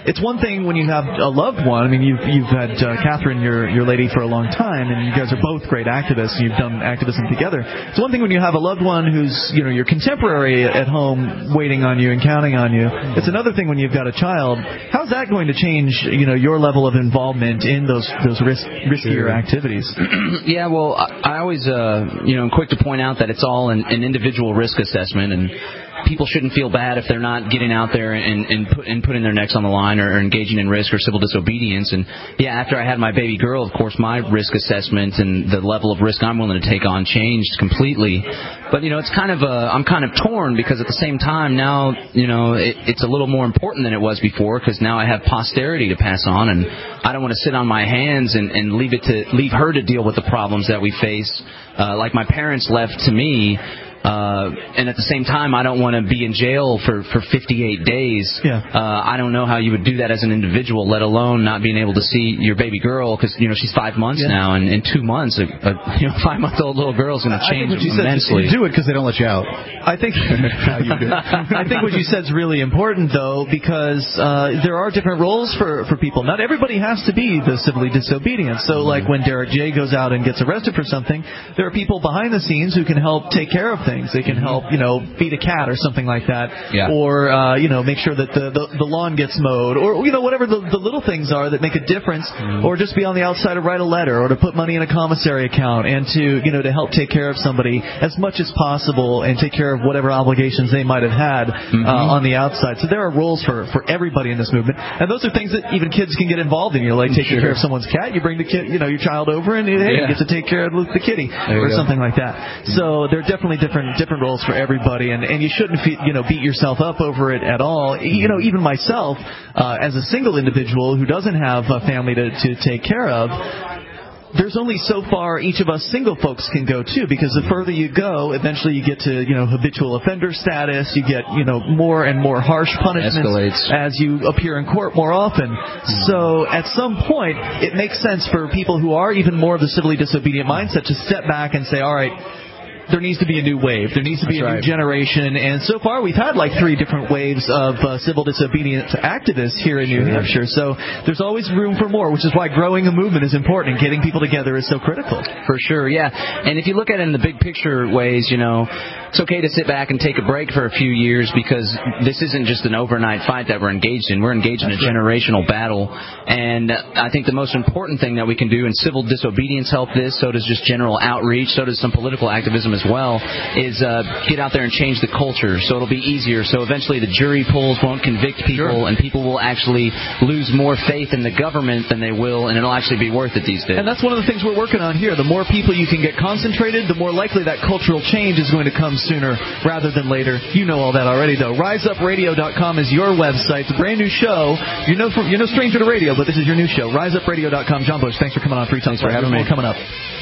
it's one thing when you have a loved one. I mean, you've you've had uh, Catherine, your your lady, for a long time, and you guys are both great activists. And you've done activism together. It's one thing when you have a loved one who's, you know, your contemporary at home, waiting on you and counting on you. It's another thing when you've got a child. How's that going to change, you know, your level of involvement in those those risk, riskier Sure. activities? Yeah, well, I, I always, uh, you know, am quick to point out that it's all an, an individual risk assessment, and people shouldn't feel bad if they're not getting out there and, and, put, and putting their necks on the line or, or engaging in risk or civil disobedience. And, yeah, after I had my baby girl, of course, my risk assessment and the level of risk I'm willing to take on changed completely. But, you know, it's kind of a, I'm kind of torn because at the same time now, you know, it, it's a little more important than it was before because now I have posterity to pass on, and I don't want to sit on my hands and, and leave it to leave her to deal with the problems that we face, uh, like my parents left to me. Uh, and at the same time, I don't want to be in jail for, for fifty-eight days. Yeah. Uh, I don't know how you would do that as an individual, let alone not being able to see your baby girl because, you know, she's five months yeah. now, and in two months, a, a you know, five-month-old little girl is going to change I think what you immensely. Said, you do it because they don't let you out. I think you do. I think what you said is really important, though, because uh, there are different roles for, for people. Not everybody has to be the civilly disobedient. So, like when Derek J goes out and gets arrested for something, there are people behind the scenes who can help take care of things. They can help, you know, feed a cat or something like that, yeah. or uh, you know, make sure that the, the the lawn gets mowed, or you know, whatever the, the little things are that make a difference, mm. or just be on the outside to write a letter, or to put money in a commissary account, and to you know to help take care of somebody as much as possible and take care of whatever obligations they might have had mm-hmm. uh, on the outside. So there are roles for for everybody in this movement, and those are things that even kids can get involved in. You know, like taking sure. care of someone's cat, you bring the kid, you know, your child over, and hey, yeah. you get to take care of the kitty or something like that. So there are definitely different different roles for everybody, and, and you shouldn't fe- you know beat yourself up over it at all. You know, even myself, uh, as a single individual who doesn't have a family to, to take care of, there's only so far each of us single folks can go too, because the further you go, eventually you get to you know habitual offender status. You get you know more and more harsh punishments Escalates. as you appear in court more often. So at some point, it makes sense for people who are even more of the civilly disobedient mindset to step back and say, all right, there needs to be a new wave. There needs to be That's a right. new generation. And so far, we've had like three different waves of uh, civil disobedience activists here in New Sure. Hampshire. So there's always room for more, which is why growing a movement is important and getting people together is so critical. For sure, yeah. And if you look at it in the big picture ways, you know, it's okay to sit back and take a break for a few years because this isn't just an overnight fight that we're engaged in. We're engaged That's in a right. generational battle. And I think the most important thing that we can do, and civil disobedience help this, so does just general outreach, so does some political activism as well, is uh, get out there and change the culture so it'll be easier. So eventually the jury polls won't convict people, sure. and people will actually lose more faith in the government than they will, and it'll actually be worth it these days. And that's one of the things we're working on here. The more people you can get concentrated, the more likely that cultural change is going to come sooner rather than later. You know all that already, though. rise up radio dot com is your website. It's a brand new show. You're no, you're no stranger to radio, but this is your new show. rise up radio dot com. John Bush, thanks for coming on Free Talk. Thanks for having me. Coming up.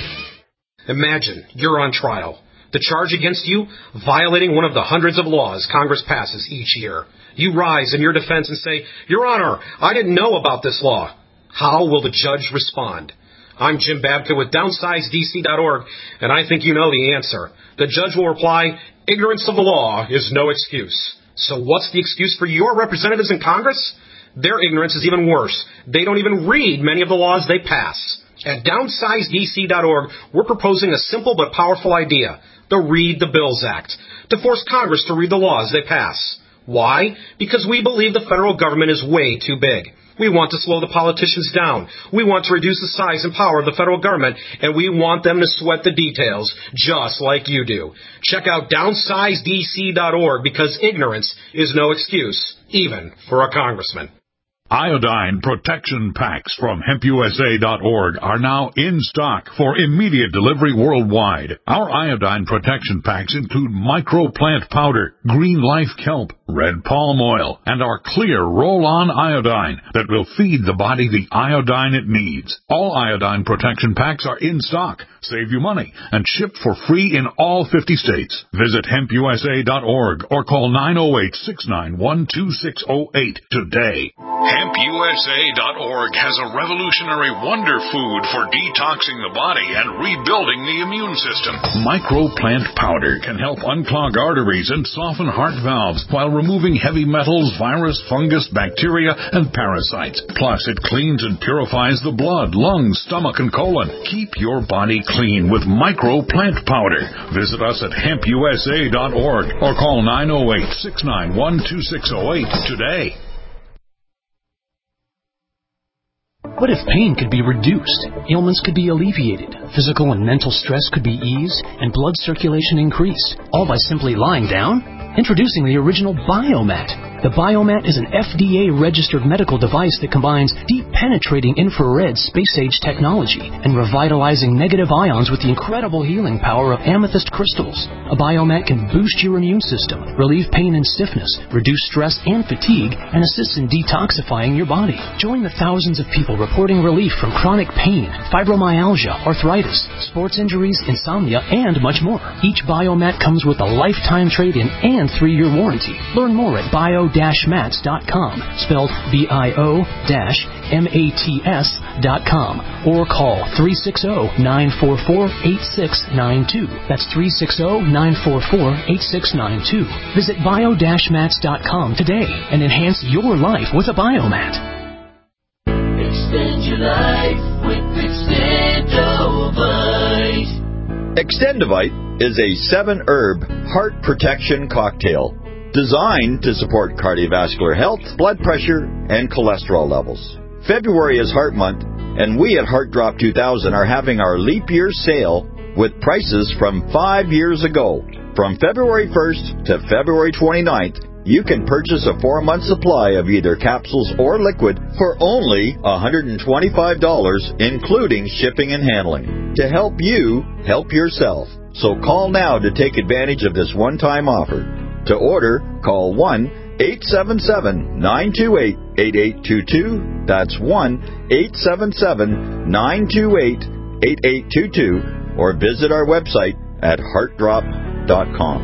Imagine you're on trial. The charge against you, violating one of the hundreds of laws Congress passes each year. You rise in your defense and say, Your Honor, I didn't know about this law. How will the judge respond? I'm Jim Babka with downsize D C dot org, and I think you know the answer. The judge will reply, Ignorance of the law is no excuse. So what's the excuse for your representatives in Congress? Their ignorance is even worse. They don't even read many of the laws they pass. At downsize D C dot org, we're proposing a simple but powerful idea, the Read the Bills Act, to force Congress to read the laws they pass. Why? Because we believe the federal government is way too big. We want to slow the politicians down. We want to reduce the size and power of the federal government, and we want them to sweat the details, just like you do. Check out downsize D C dot org, because ignorance is no excuse, even for a congressman. Iodine protection packs from hemp U S A dot org are now in stock for immediate delivery worldwide. Our iodine protection packs include microplant powder, green life kelp, red palm oil, and our clear roll-on iodine that will feed the body the iodine it needs. All iodine protection packs are in stock. Save you money and shipped for free in all fifty states. Visit hemp U S A dot org or call nine oh eight, six nine one, two six oh eight today. hemp U S A dot org has a revolutionary wonder food for detoxing the body and rebuilding the immune system. Microplant powder can help unclog arteries and soften heart valves while removing heavy metals, virus, fungus, bacteria, and parasites. Plus, it cleans and purifies the blood, lungs, stomach, and colon. Keep your body clean with Micro Plant Powder. Visit us at hemp u s a dot org or call nine oh eight, six nine one, two six oh eight today. What if pain could be reduced, ailments could be alleviated, physical and mental stress could be eased, and blood circulation increased, all by simply lying down? Introducing the original Biomat. The Biomat is an F D A-registered medical device that combines deep-penetrating infrared space-age technology and revitalizing negative ions with the incredible healing power of amethyst crystals. A Biomat can boost your immune system, relieve pain and stiffness, reduce stress and fatigue, and assist in detoxifying your body. Join the thousands of people reporting relief from chronic pain, fibromyalgia, arthritis, sports injuries, insomnia, and much more. Each Biomat comes with a lifetime trade-in and three-year warranty. Learn more at bio dash mats dot com, spelled B I O M A T S dot com, or call three six zero, nine four four, eight six nine two. That's three six zero, nine four four, eight six nine two. Visit bio dash mats dot com today and enhance your life with a Biomat. Extend your life with Extendovite. Extendovite is a seven-herb heart protection cocktail designed to support cardiovascular health, blood pressure, and cholesterol levels. February is Heart Month, and we at Heart Drop two thousand are having our leap year sale with prices from five years ago. From February first to February twenty-ninth, you can purchase a four-month supply of either capsules or liquid for only one hundred twenty-five dollars, including shipping and handling, to help you help yourself. So call now to take advantage of this one-time offer. To order, call one eight seven seven, nine two eight, eight eight two two. That's one eight seven seven, nine two eight, eight eight two two. Or visit our website at heart drop dot com.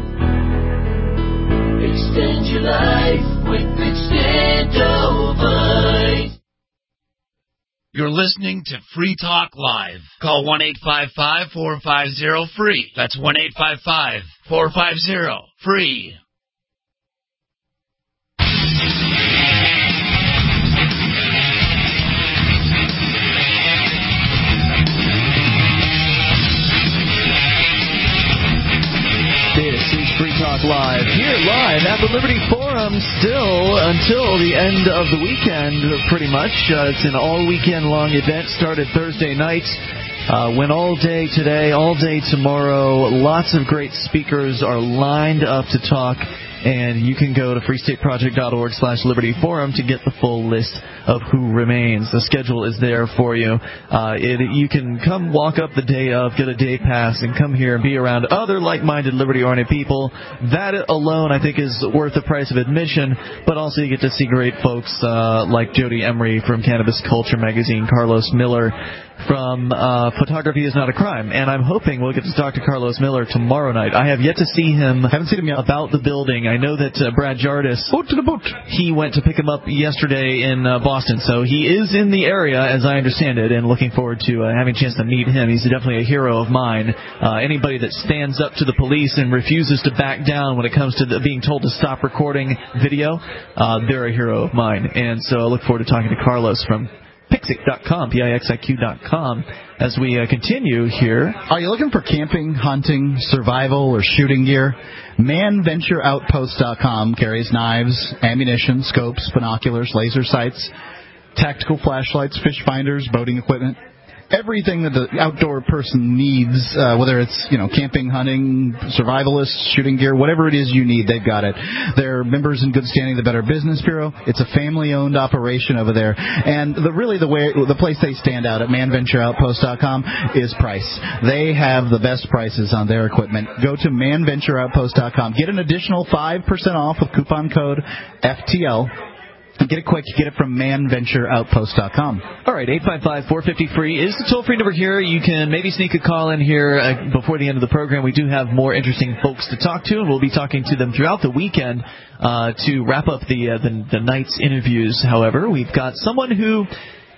Extend your life with Extendovite. You're listening to Free Talk Live. Call one eight five five, four five zero, free. That's one eight five five, four five zero, free. This is Free Talk Live, here live at the Liberty Forum, still until the end of the weekend, pretty much. Uh, it's an all-weekend-long event, started Thursday night, uh, went all day today, all day tomorrow. Lots of great speakers are lined up to talk, and you can go to freestateproject.org slash Liberty Forum to get the full list of who remains. The schedule is there for you. Uh, it, you can come walk up the day of, get a day pass, and come here and be around other like-minded, liberty-oriented people. That alone, I think, is worth the price of admission, but also you get to see great folks uh, like Jody Emery from Cannabis Culture magazine, Carlos Miller from uh, Photography is Not a Crime, and I'm hoping we'll get to talk to Carlos Miller tomorrow night. I have yet to see him. Haven't seen him yet. About the building. I know that uh, Brad Jardis, boat to the boat. He went to pick him up yesterday in uh, Boston, so he is in the area, as I understand it, and looking forward to uh, having a chance to meet him. He's definitely a hero of mine. Uh, anybody that stands up to the police and refuses to back down when it comes to the, being told to stop recording video, uh, they're a hero of mine. And so I look forward to talking to Carlos from Pixiq dot com, P I X I Q dot com, as we uh, continue here. Are you looking for camping, hunting, survival, or shooting gear? man venture outpost dot com carries knives, ammunition, scopes, binoculars, laser sights, tactical flashlights, fish finders, boating equipment. Everything that the outdoor person needs, uh, whether it's, you know, camping, hunting, survivalists, shooting gear, whatever it is you need, they've got it. They're members in good standing of the Better Business Bureau. It's a family-owned operation over there. And the really the way the place they stand out at man venture outpost dot com is price. They have the best prices on their equipment. Go to man venture outpost dot com. Get an additional five percent off with coupon code F T L. Get it quick. Get it from man venture outpost dot com. All right, eight five five, four five zero, free is the toll-free number here. You can maybe sneak a call in here uh, before the end of the program. We do have more interesting folks to talk to, and we'll be talking to them throughout the weekend uh, to wrap up the, uh, the the night's interviews. However, we've got someone who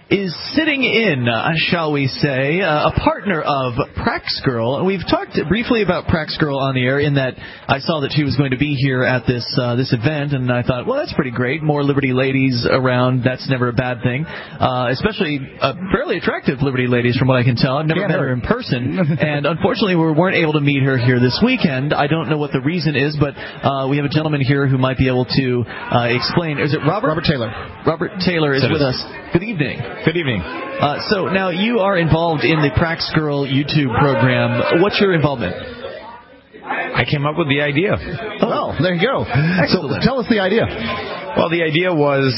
is sitting in, uh, shall we say, uh, a partner of Prax Girl. We've talked briefly about Prax Girl on the air in that I saw that she was going to be here at this uh, this event, and I thought, well, that's pretty great. More Liberty ladies around, that's never a bad thing, uh, especially uh, fairly attractive Liberty ladies from what I can tell. I've never Can't met her hurt. in person, and unfortunately we weren't able to meet her here this weekend. I don't know what the reason is, but uh, we have a gentleman here who might be able to uh, explain. Is it Robert? Robert Taylor. Robert Taylor is So with it is. us. Good evening. Good evening. Uh, so now you are involved in the Prax Girl YouTube program. What's your involvement? I came up with the idea. Oh, well, there you go. Excellent. So tell us the idea. Well, the idea was,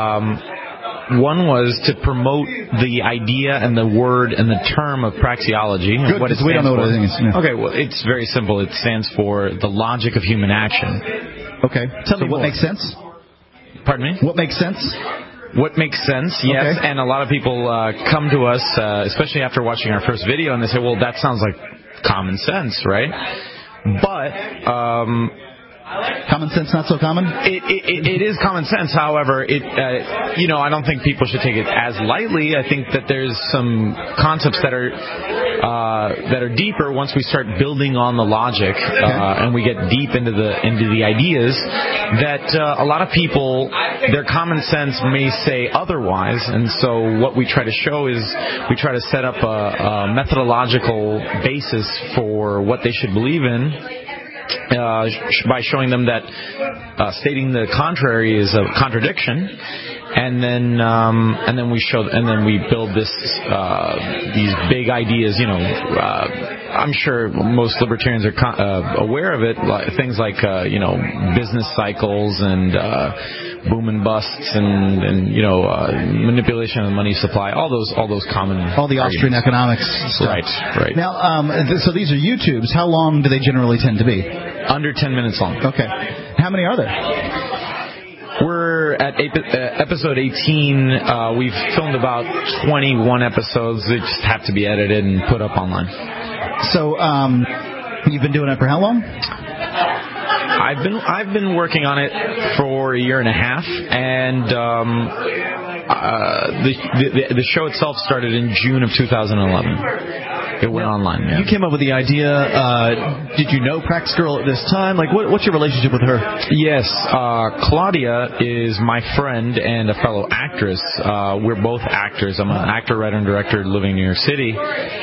um, one was to promote the idea and the word and the term of praxeology. And Good, what it because we don't know stands what it for. is. Yeah. Okay, well, it's very simple. It stands for the logic of human action. Okay. Tell so me what more. makes sense? Pardon me? What makes sense? What makes sense, yes. Okay. And a lot of people uh, come to us, uh, especially after watching our first video, and they say, well, that sounds like common sense, right? But... Um, Common sense not so common? It, it, it is common sense. However, it uh, you know, I don't think people should take it as lightly. I think that there's some concepts that are uh, that are deeper once we start building on the logic uh, and we get deep into the into the ideas that uh, a lot of people, their common sense may say otherwise. And so what we try to show is we try to set up a, a methodological basis for what they should believe in. Uh, by showing them that uh, stating the contrary is a contradiction, and then um, and then we show and then we build this uh, these big ideas. You know, uh, I'm sure most libertarians are con- uh, aware of it. Like, things like uh, you know business cycles and uh, boom and busts and, and you know uh, manipulation of the money supply. All those all those common all the Austrian arguments. economics stuff. Right, right. Now, um, th- so these are YouTubes. How long do they generally tend to be? Under ten minutes long. Okay. How many are there? We're at ep- uh, episode eighteen. Uh, we've filmed about twenty-one episodes. They just have to be edited and put up online. So, um, you've been doing it for how long? I've been I've been working on it for a year and a half, and um, uh, the, the the show itself started in June of two thousand eleven. It went now, online. Yeah. You came up with the idea. Uh, did you know Prax Girl at this time? Like, what, what's your relationship with her? Yes, uh, Claudia is my friend and a fellow actress. Uh, we're both actors. I'm an actor, writer, and director living in New York City.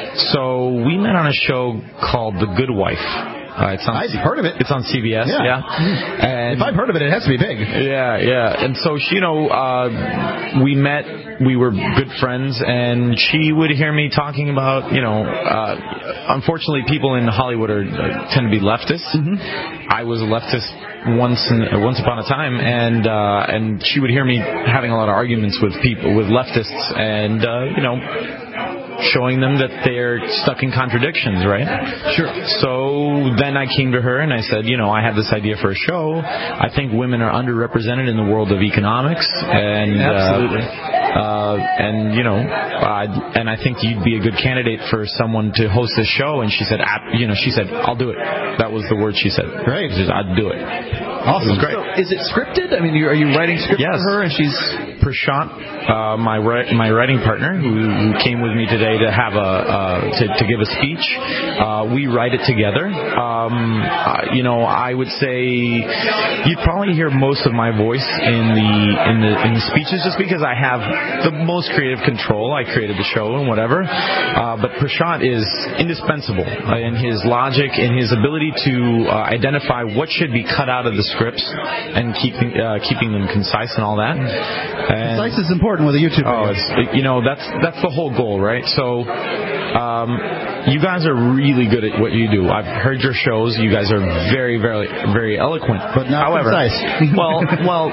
So we met on a show called The Good Wife. Uh, it's on I've C- heard of it. It's on C B S, yeah. yeah. And if I've heard of it, it has to be big. Yeah, yeah. And so, she, you know, uh, we met, we were good friends, and she would hear me talking about, you know, uh, unfortunately, people in Hollywood are uh, tend to be leftists. Mm-hmm. I was a leftist once in, uh, once upon a time, and uh, and she would hear me having a lot of arguments with people, with leftists, and, uh, you know, showing them that they're stuck in contradictions, right? Sure. So then I came to her and I said, you know, I have this idea for a show. I think women are underrepresented in the world of economics, and absolutely, uh, uh, and you know, uh, and I think you'd be a good candidate for someone to host this show. And she said, you know, she said, I'll do it. That was the word she said. Great. She said, I'd do it. Awesome. It was great. So is it scripted? I mean, are you writing script yes. for her, and she's Prashant, uh, my ri- my writing partner, who, who came with me today to have a uh, to, to give a speech. Uh, we write it together. Um, uh, you know, I would say you'd probably hear most of my voice in the in the in the speeches, just because I have the most creative control. I created the show and whatever. Uh, but Prashant is indispensable in his logic, in his ability to uh, identify what should be cut out of the scripts and keeping uh, keeping them concise and all that. And, concise is important with a YouTube video. Oh, it's, you know, that's that's the whole goal, right? So, um, you guys are really good at what you do. I've heard your shows. You guys are very, very, very eloquent. But not However, concise. well, well,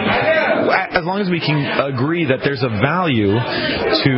as long as we can agree that there's a value to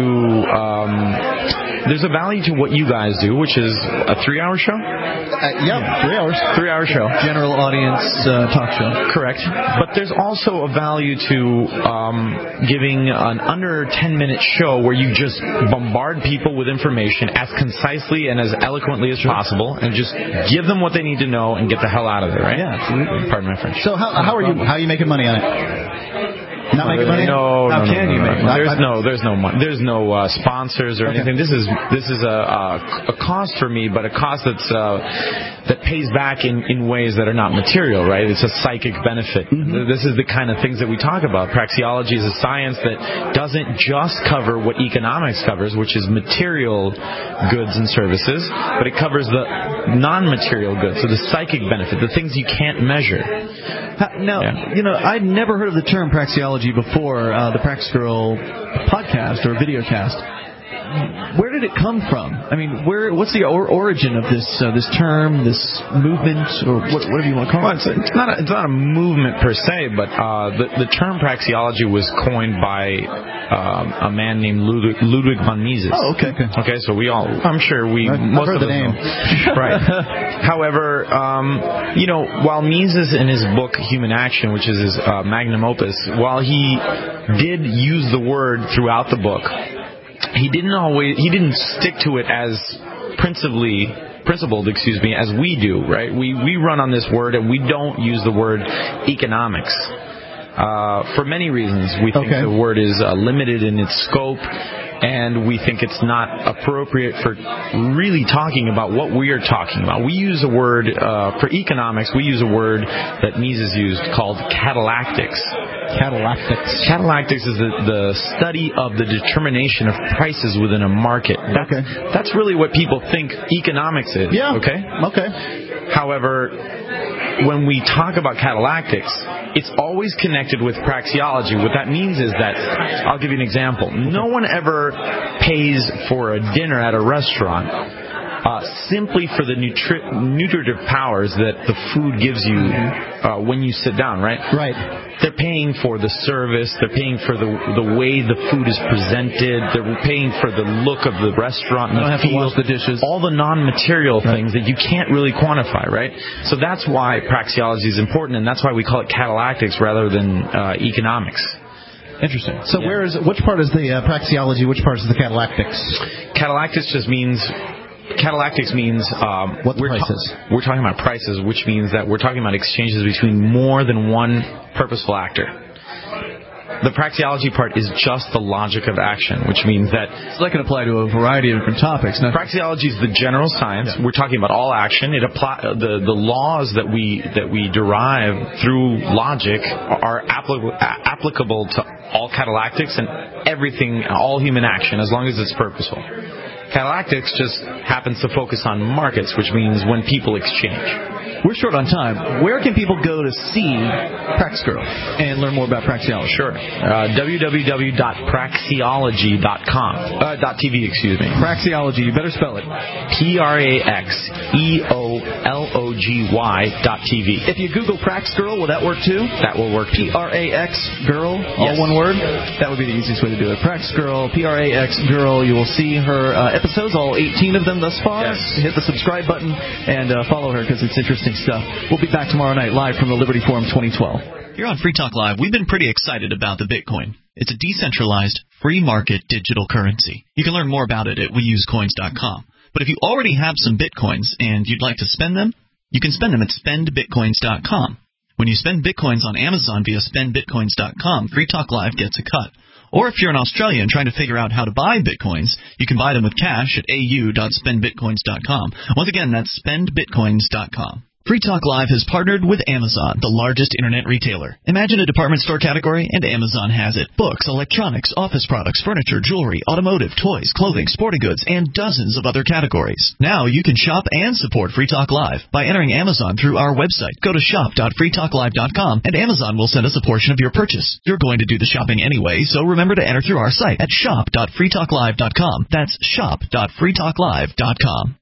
um, there's a value to what you guys do, which is a three-hour show. Uh, yeah, three hours. Three-hour show. General audience uh, talk show. Correct. But there's also a value to um, giving an under ten-minute show where you just bombard people with information as concisely and as eloquently as possible, and just give them what they need to know and get the hell out of it, right? Yeah, absolutely. Pardon my French. So how, how are you how are you making money on it? Not making money? No, How no, can no, you no, make no. money? There's no, there's no money. There's no uh, sponsors or Okay. anything. This is this is a, a a cost for me, but a cost that's uh, that pays back in, in ways that are not material, right? It's a psychic benefit. Mm-hmm. This is the kind of things that we talk about. Praxeology is a science that doesn't just cover what economics covers, which is material goods and services, but it covers the non-material goods, so the psychic benefit, the things you can't measure. Now, Yeah. you know, I'd never heard of the term praxeology before uh, the Prax Girl podcast or video cast. Where did it come from? I mean, where? What's the or- origin of this uh, this term, this movement, or what, whatever you want to call Well, it? it's, it's not a, it's not a movement per se, but uh, the the term praxeology was coined by um, a man named Ludwig, Ludwig von Mises. Oh, okay. Okay, so we all, I'm sure we I've most heard of the us name. know. Right. However, um, you know, while Mises in his book Human Action, which is his uh, magnum opus, while he did use the word throughout the book, he didn't always he didn't stick to it as principally principled, excuse me, as we do, right? We we run on this word and we don't use the word economics. Uh, for many reasons, we think Okay. the word is uh, limited in its scope, and we think it's not appropriate for really talking about what we are talking about. We use a word, uh, for economics, we use a word that Mises used called catalactics. Catalactics. Catalactics is the, the study of the determination of prices within a market. That, Okay. That's really what people think economics is. Yeah. Okay? Okay. However, when we talk about catalactics, it's always connected with praxeology. What that means is that, I'll give you an example. No one ever pays for a dinner at a restaurant uh, simply for the nutri- nutritive powers that the food gives you uh, when you sit down, right? Right. They're paying for the service. They're paying for the the way the food is presented. They're paying for the look of the restaurant and You don't the have to feel. wash the dishes. All the non-material things that you can't really quantify, right? So that's why praxeology is important, and that's why we call it catalactics rather than uh, economics. Interesting. So Yeah. where is which part is the uh, praxeology? Which part is the catalactics? Catalactics just means. Catalactics means um, What the we're, prices? we're talking about prices, which means that we're talking about exchanges between more than one purposeful actor. The praxeology part is just the logic of action, which means that So that can apply to a variety of different topics. Now, praxeology is the general science. We're talking about all action. It apply the the laws that we that we derive through logic are applicable applicable to all catalactics and everything, all human action, as long as it's purposeful. Catalactics just happens to focus on markets, which means when people exchange. we're short on time. Where can people go to see Prax Girl and learn more about praxeology? Sure. Uh, w w w dot praxeology dot com. Uh, dot .tv, excuse me. Praxeology, you better spell it. P R A X E O L O G Y dot T V. If you Google Prax Girl, will that work too? That will work too. P R A X Girl, all Yes. one word? That would be the easiest way to do it. Prax Girl, P R A X Girl. You will see her uh, episodes, all eighteen of them thus far. Yes. Hit the subscribe button and uh, follow her because it's interesting stuff. We'll be back tomorrow night live from the Liberty Forum twenty twelve. Here on Free Talk Live, we've been pretty excited about the Bitcoin. It's a decentralized, free market digital currency. You can learn more about it at we use coins dot com. But if you already have some Bitcoins and you'd like to spend them, you can spend them at spend bitcoins dot com. When you spend Bitcoins on Amazon via spend bitcoins dot com, Free Talk Live gets a cut. Or if you're an Australian trying to figure out how to buy Bitcoins, you can buy them with cash at a u dot spend bitcoins dot com. Once again, that's spend bitcoins dot com. Free Talk Live has partnered with Amazon, the largest internet retailer. Imagine a department store category, and Amazon has it. Books, electronics, office products, furniture, jewelry, automotive, toys, clothing, sporting goods, and dozens of other categories. Now you can shop and support Free Talk Live by entering Amazon through our website. Go to shop dot free talk live dot com, and Amazon will send us a portion of your purchase. You're going to do the shopping anyway, so remember to enter through our site at shop dot free talk live dot com. That's shop dot free talk live dot com.